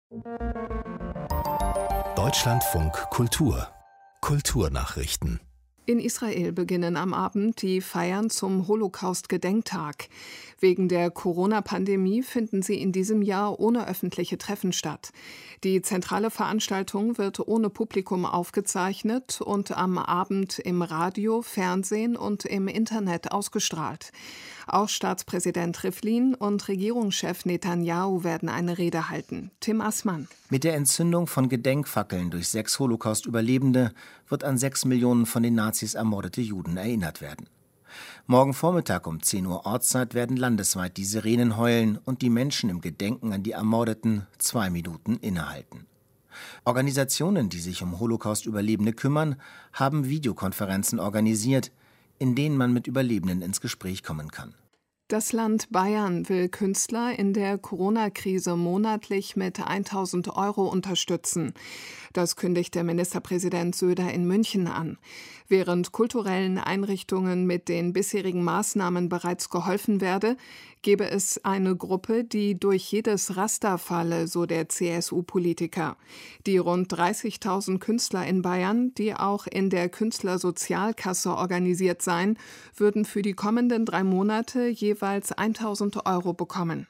Deutschlandfunk Kultur Kulturnachrichten. In Israel beginnen am Abend die Feiern zum Holocaust-Gedenktag. Wegen der Corona-Pandemie finden sie in diesem Jahr ohne öffentliche Treffen statt. Die zentrale Veranstaltung wird ohne Publikum aufgezeichnet und am Abend im Radio, Fernsehen und im Internet ausgestrahlt. Auch Staatspräsident Rivlin und Regierungschef Netanyahu werden eine Rede halten. Tim Assmann. Mit der Entzündung von Gedenkfackeln durch 6 Holocaust-Überlebende wird an 6 Millionen von den Nazis ermordete Juden erinnert werden. Morgen Vormittag um 10 Uhr Ortszeit werden landesweit die Sirenen heulen und die Menschen im Gedenken an die Ermordeten 2 Minuten innehalten. Organisationen, die sich um Holocaust-Überlebende kümmern, haben Videokonferenzen organisiert, in denen man mit Überlebenden ins Gespräch kommen kann. Das Land Bayern will Künstler in der Corona-Krise monatlich mit 1.000 € unterstützen. Das kündigte Ministerpräsident Söder in München an. Während kulturellen Einrichtungen mit den bisherigen Maßnahmen bereits geholfen werde, gebe es eine Gruppe, die durch jedes Raster falle, so der CSU-Politiker. Die rund 30.000 Künstler in Bayern, die auch in der Künstlersozialkasse organisiert seien, würden für die kommenden 3 Monate jeweils 1.000 € bekommen.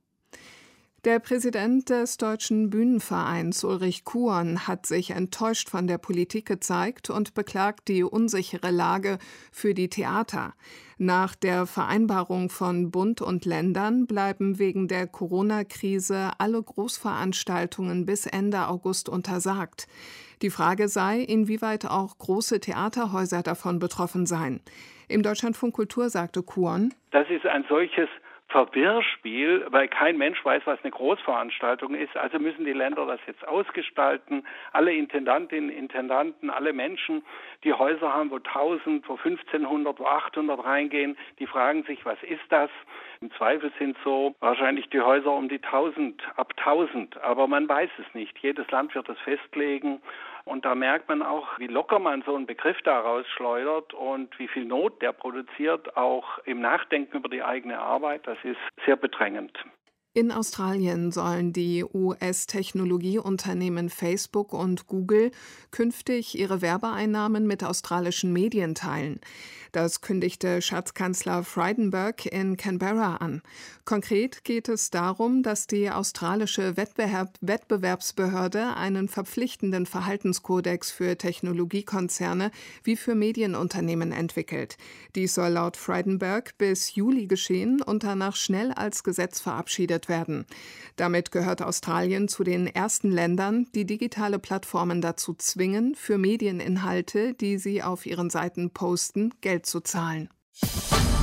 Der Präsident des Deutschen Bühnenvereins, Ulrich Kuon, hat sich enttäuscht von der Politik gezeigt und beklagt die unsichere Lage für die Theater. Nach der Vereinbarung von Bund und Ländern bleiben wegen der Corona-Krise alle Großveranstaltungen bis Ende August untersagt. Die Frage sei, inwieweit auch große Theaterhäuser davon betroffen seien. Im Deutschlandfunk Kultur sagte Kuon: Das ist ein solches Verwirrspiel, weil kein Mensch weiß, was eine Großveranstaltung ist. Also müssen die Länder das jetzt ausgestalten. Alle Intendantinnen, Intendanten, alle Menschen, die Häuser haben, wo 1.000, wo 1.500, wo 800 reingehen, die fragen sich, was ist das? Im Zweifel sind so wahrscheinlich die Häuser um die 1.000, ab 1.000. Aber man weiß es nicht. Jedes Land wird es festlegen. Und da merkt man auch, wie locker man so einen Begriff daraus schleudert und wie viel Not der produziert, auch im Nachdenken über die eigene Arbeit. Das ist sehr bedrängend. In Australien sollen die US-Technologieunternehmen Facebook und Google künftig ihre Werbeeinnahmen mit australischen Medien teilen. Das kündigte Schatzkanzler Frydenberg in Canberra an. Konkret geht es darum, dass die australische Wettbewerbsbehörde einen verpflichtenden Verhaltenskodex für Technologiekonzerne wie für Medienunternehmen entwickelt. Dies soll laut Frydenberg bis Juli geschehen und danach schnell als Gesetz verabschiedet werden. Damit gehört Australien zu den ersten Ländern, die digitale Plattformen dazu zwingen, für Medieninhalte, die sie auf ihren Seiten posten, Geld zu zahlen.